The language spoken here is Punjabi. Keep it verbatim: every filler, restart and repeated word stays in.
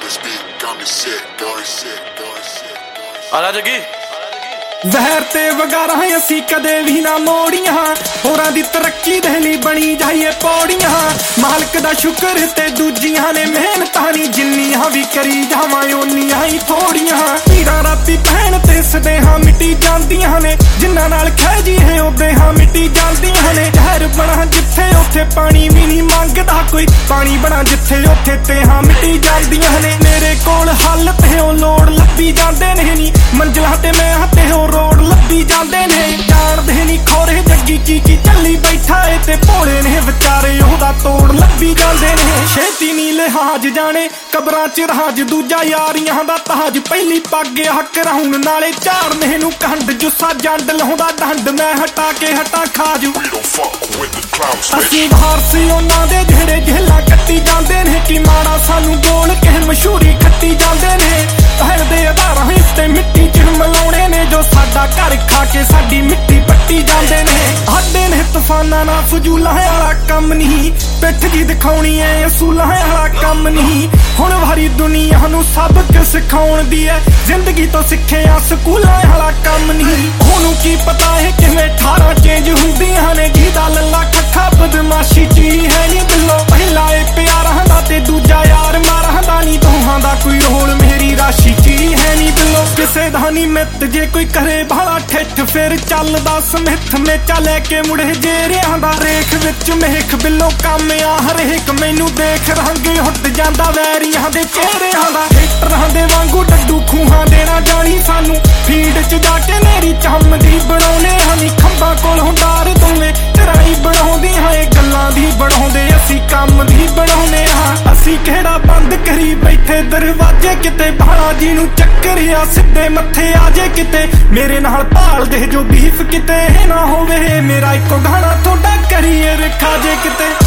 This beat got me sick, got me sick, got me sick, got me sick. ਆਲਾ ਜੱਗੀ ਜ਼ਹਿਰ ਤੇ ਵਗਾਰਾਂ ਅਸੀਂ ਕਦੇ ਵੀ ਨਾ ਮੋੜੀਆਂ, ਹੋਰਾਂ ਦੀ ਤਰੱਕੀ ਦੇ ਲਈ ਬਣੀ ਜਾਈਏ ਪੌੜੀਆਂ। ਮਾਲਕ ਦਾ ਸ਼ੁਕਰ ਤੇ ਦੂਜੀਆਂ ਨੇ ਮਿਹਨਤਾਂ ਨੀ, ਜਿੰਨੀਆਂ ਵੀ ਕਰੀ ਜਾਵਾਂ ਓਨੀਆਂ ਹੀ ਥੋੜੀਆਂ। ਪੀਰਾਂ ਰਾਤੀ ਭੈਣ ਤੇ ਸਦੇਹਾਂ ਮਿੱਟੀ ਜਾਂਦੀਆਂ ਨੇ, ਜਿਨ੍ਹਾਂ ਨਾਲ ਖਹਿਜੀ ਹੈ ਉਹਦੇ ਹਾਂ ਮਿੱਟੀ ਜਾਂਦੀਆਂ ਨੇ। ਜ਼ਹਿਰ ਬਣਾ ਜਿੱਥੇ ਉੱਥੇ ਪਾਣੀ ਵੀ ਨਹੀਂ ਮੰਗਦਾ ਕੋਈ, ਪਾਣੀ ਬਣਾ ਜਿੱਥੇ ਉੱਥੇ ਤੇ ਹਾਂ ਮਿੱਟੀ ਜਾਂਦੀਆਂ ਨੇ। ਮੇਰੇ ਕੋਲ ਹੱਲ ਤੇ ਉਹ ਲੋੜ ਲੱਭੀ ਜਾਂਦੇ ਨੇ ਨੀ, ਮੰਜ਼ਿਲਾਂ ਤੇ ਮੈਂ ਤੇ ਉਹ ਰੋਡ ਲੱਭੀ ਜਾਂਦੇ ਨੇ। ਜਾਣਦੇ ਨੀ ਖੋਰੇ ਜੱਗੀ ਕੀ ਕੀ ਚੱਲੀ ਬੈਠਾ ਏ, ਤੇ ਭੋਲੇ ਨੇ ਵਿਚਾਰੇ ਉਹਦਾ ਤੋੜ ਲੱਭੀ ਜਾਂਦੇ ਨੇ। ਛੇਤੀ ਨੀ ਲਿਹਾਜ਼ ਜਾਣੇ ਕਬਰਾਂ ਚ ਰਾਜ, ਦੂਜਾ ਯਾਰੀਆਂ ਦਾ ਤਾਜ। ਪਹਿਲੀ ਪੱਗ ਹੱਕ ਰਾਉਣ ਨਾਲੇ ਝਾੜਨੇ ਨੂੰ ਕੰਡ, ਜੁੱਸਾ ਜੰਡ ਲਾਉਂਦਾ ਡੰਡ, ਮੈਂ ਹਟਾ ਕੇ ਹਟਾ ਖਾਜੂ। ਅਸੀਂ ਵਾਰਸੀ ਉਹਨਾਂ ਦੇ ਜਿਹੜੇ ਜੇਲਾਂ ਕੱਟੀ ਜਾਂਦੇ ਨੇ, ਕਿ ਮਾੜਾ ਸਾਨੂੰ ਬੋਲ ਕੇ ਮਸ਼ਹੂਰੀ ਖੱਟੀ ਜਾਂਦੇ ਨੇ। ਪਹਿਲ ਦੇ ਆਧਾਰਾਂ ਉੱਤੇ ਮਿੱਟੀ ਚ ਮਿਲਾਉਣੇ ਨੇ, ਜੋ ਸਾਡਾ ਘਰ ਖਾ ਕੇ ਸਾਡੀ ਮਿੱਟੀ ਪੱਟੀ ਜਾਂਦੇ ਨੇ। ਸਾਡੇ ਨੇ ਤੂਫਾਨਾਂ ਨਾਲ ਫਜ਼ੂਲਾਂ ਵਾਲਾ ਕੰਮ ਨਹੀਂ, ਪਿੱਠ ਜੀ ਦਿਖਾਉਣੀ ਏ ਅਸੂਲਾਂ ਵਾਲਾ ਕੰਮ ਨਹੀਂ। ਹੁਣ ਵਾਰੀ ਦੁਨੀਆ ਨੂੰ ਸਬਕ ਸਿਖਾਉਣ ਦੀ ਏ, ਜ਼ਿੰਦਗੀ ਤੋਂ ਸਿੱਖਿਆ ਸਕੂਲਾਂ ਵਾਲਾ ਕੰਮ ਨਹੀਂ। ਉਹਨੂੰ ਕੀ ਪਤਾ ਹੈ ਕਿਵੇਂ ਠਾਰਾਂ ਚੇਂਜ ਹੁੰਦੀਆਂ ਨੇ, ਜਿਹਦਾ ਲੱਲਾ ਖੱਖਾ ਬਦਮਾਸ਼ੀ ਚ ਹੀ ਹੈ ਨੀ ਬਿੱਲੋ। ਪਹਿਲਾ ਏ ਪਿਆਰਾਂ ਦਾ ਤੇ ਦੂਜਾ ਯਾਰ ਮਾਰਾਂ ਦਾ ਨੀ, ਦੋਹਾਂ ਦਾ ਕੋਈ ਰੋਲ ਮੇਰੀ ਰਾਸ਼ੀ ਚ ਹੀ ਹੈ ਨੀ ਬਿੱਲੋ। ਕਿਸੇ ਦਾ ਨੀ ਮਿੱਤ ਜੇ ਕੋਈ ਕਰੇ ਭਾਲਾ ਠਿੱਠ, ਫਿਰ ਚੱਲਦਾ ਸਮਿੱਥ ਮੇਚਾ ਲੈ ਕੇ ਮੁੜੇ ਜੇਰਿਆਂ ਦਾ। ਰੇਖ ਵਿੱਚ ਮੇਖ ਬਿੱਲੋ ਕੰਮ ਆ ਹਰੇਕ, ਮੈਨੂੰ ਦੇਖ ਰੰਗ ਉੱਡ ਜਾਂਦਾ ਵੈਰੀਆਂ ਦੇ ਚਿਹਰਿਆਂ ਦਾ। ਹੀਟਰਾਂ ਦੇ ਵਾਂਗੂ ਡੱਡੂ ਖੂਹਾਂ ਦੇਣਾ ਜਾਣੀ ਸਾਨੂੰ, ਫੀਡ ਚ ਜਾ ਕੇ ਨੇਰੀ ਚੰਮਦੀ ਬਣਾਉਣੇ ਹਨੀ। ਖੰਭਾਂ ਕੋਲ ਹੁੰਦਾਰ ਦੋਵੇਂ ਤਰਾਈ ਬਣਾਉਂਦੀ ਹਾਂ, ਇਹ ਗੱਲਾਂ ਦੀ ਬਣਾਉਂਦੇ ਅਸੀਂ ਕੰਮ ਦੀ ਬਣਾਉਣੇ ਹਾਂ। ਅਸੀਂ ਕਿਹੜਾ ਬੰਦ ਕਰੀ ਬੈਠੇ ਦਰਵਾਜ਼ੇ, ਕਿਤੇ ਬਾਲਾ ਜੀ ਨੂੰ ਚੱਕਰਿਆ ਸਿੱਧੇ ਮੱਥੇ ਆ ਜੇ ਕਿਤੇ। ਮੇਰੇ ਨਾਲ ਭਾਲ ਦੇ ਜੋ ਬੀਫ ਕਿਤੇ ਨਾ ਹੋਵੇ, ਮੇਰਾ ਇੱਕੋ ਗਾਣਾ ਤੁਹਾਡਾ ਕਰੀਏ ਰਖਾ ਜੇ ਕਿਤੇ।